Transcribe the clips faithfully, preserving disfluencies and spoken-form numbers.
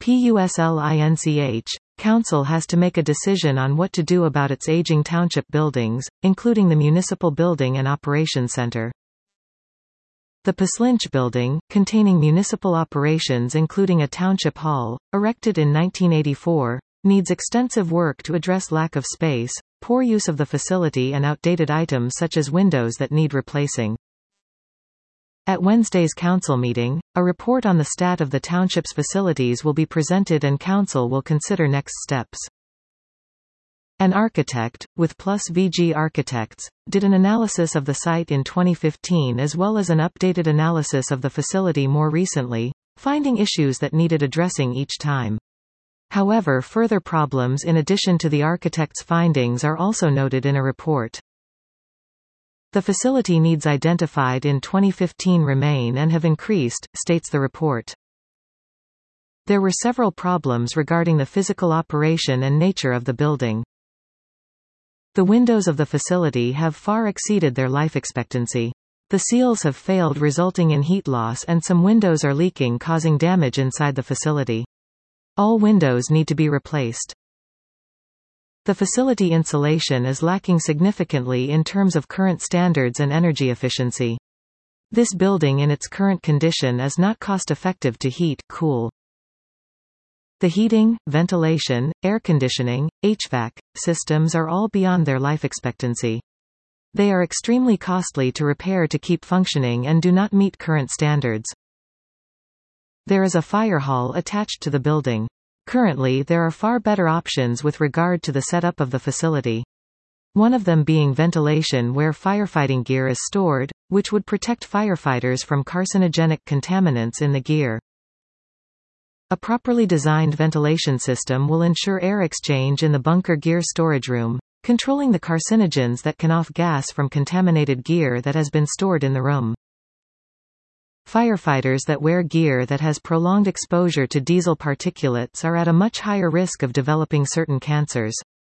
PUSLINCH, Council has to make a decision on what to do about its aging township buildings, including the Municipal Building and Operations Center. The Puslinch Building, containing municipal operations including a township hall, erected in nineteen eighty-four, needs extensive work to address lack of space, poor use of the facility and outdated items such as windows that need replacing. At Wednesday's council meeting, a report on the stat of the township's facilities will be presented and council will consider next steps. An architect, with Plus V G Architects, did an analysis of the site in twenty fifteen as well as an updated analysis of the facility more recently, finding issues that needed addressing each time. However, further problems in addition to the architect's findings are also noted in a report. The facility needs identified in twenty fifteen remain and have increased, states the report. There were several problems regarding the physical operation and nature of the building. The windows of the facility have far exceeded their life expectancy. The seals have failed, resulting in heat loss, and some windows are leaking, causing damage inside the facility. All windows need to be replaced. The facility insulation is lacking significantly in terms of current standards and energy efficiency. This building in its current condition is not cost-effective to heat, cool. The heating, ventilation, air conditioning, H V A C systems are all beyond their life expectancy. They are extremely costly to repair to keep functioning and do not meet current standards. There is a fire hall attached to the building. Currently there are far better options with regard to the setup of the facility. One of them being ventilation where firefighting gear is stored, which would protect firefighters from carcinogenic contaminants in the gear. A properly designed ventilation system will ensure air exchange in the bunker gear storage room, controlling the carcinogens that can off gas from contaminated gear that has been stored in the room. Firefighters that wear gear that has prolonged exposure to diesel particulates are at a much higher risk of developing certain cancers.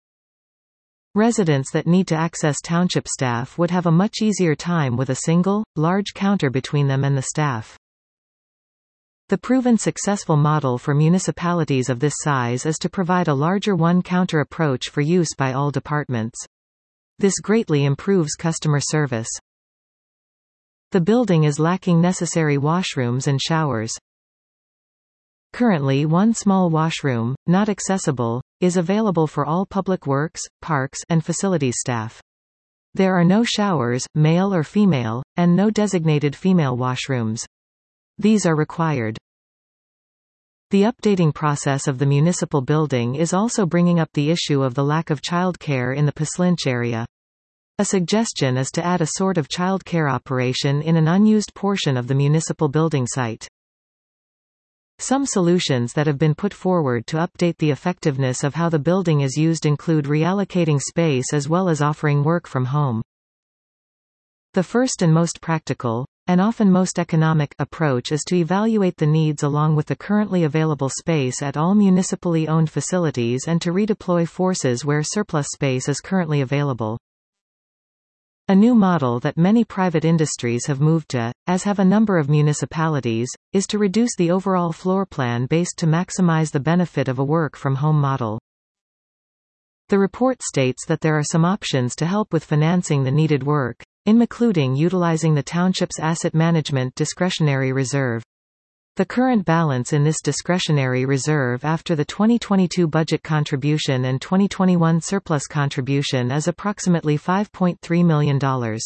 Residents that need to access township staff would have a much easier time with a single, large counter between them and the staff. The proven successful model for municipalities of this size is to provide a larger one-counter approach for use by all departments. This greatly improves customer service. The building is lacking necessary washrooms and showers. Currently one small washroom, not accessible, is available for all public works, parks, and facilities staff. There are no showers, male or female, and no designated female washrooms. These are required. The updating process of the municipal building is also bringing up the issue of the lack of childcare in the Puslinch area. A suggestion is to add a sort of childcare operation in an unused portion of the municipal building site. Some solutions that have been put forward to update the effectiveness of how the building is used include reallocating space as well as offering work from home. The first and most practical, and often most economic, approach is to evaluate the needs along with the currently available space at all municipally owned facilities and to redeploy forces where surplus space is currently available. A new model that many private industries have moved to, as have a number of municipalities, is to reduce the overall floor plan based to maximize the benefit of a work-from-home model. The report states that there are some options to help with financing the needed work, including utilizing the township's asset management discretionary reserve. The current balance in this discretionary reserve after the twenty twenty-two budget contribution and twenty twenty-one surplus contribution is approximately five point three million dollars.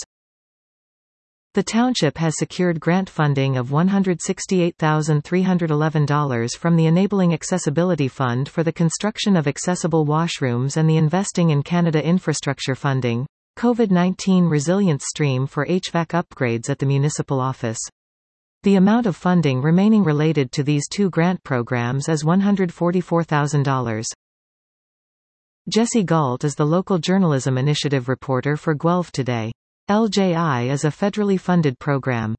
The township has secured grant funding of one hundred sixty-eight thousand three hundred eleven dollars from the Enabling Accessibility Fund for the construction of accessible washrooms and the Investing in Canada Infrastructure Funding, COVID nineteen Resilience Stream for H V A C upgrades at the municipal office. The amount of funding remaining related to these two grant programs is one hundred forty-four thousand dollars. Jesse Galt is the local journalism initiative reporter for Guelph Today. L J I is a federally funded program.